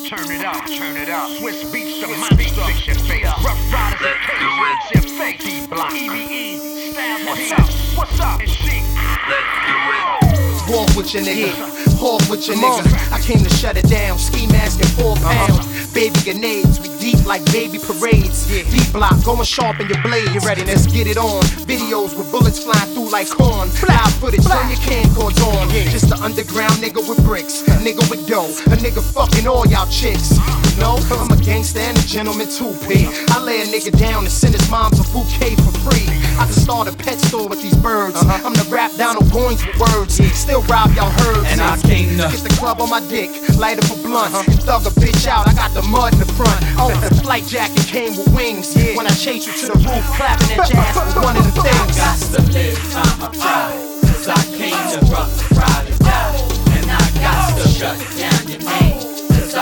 Turn it up, turn it up. Swiss beats the monster. Fix your face. Rough riders and case. Fix your face. D-Block. EBE. Styles. What's up? What's up? And Chic. Let's do it. Walk with your nigga. Hawk with your nigga. I came to shut it down. Ski mask and 4 pounds. Baby grenades. We deep like baby parades. D-Block. Going sharp in your blade. You ready? Let's get it on. Videos with bullets flying through like corn. Live footage. Turn your camcords on. Just an underground nigga with bricks. A nigga with dough. A nigga fucking all y'all chicks. You know, I'm a gangster and a gentleman too, P. I lay a nigga down and send his moms a bouquet for free. I can start a pet store with these birds. I'm the rap Donald Goins with words. Still rob y'all herds. And I came to get the club on my dick, light up a blunt, and thug a bitch out. I got the mud in the front. Oh, the flight jacket came with wings. When I chase you to the roof, clapping at your ass was one of the things. got to live time I pride, 'cause I came to rough ride and die. And I got to shut down your name.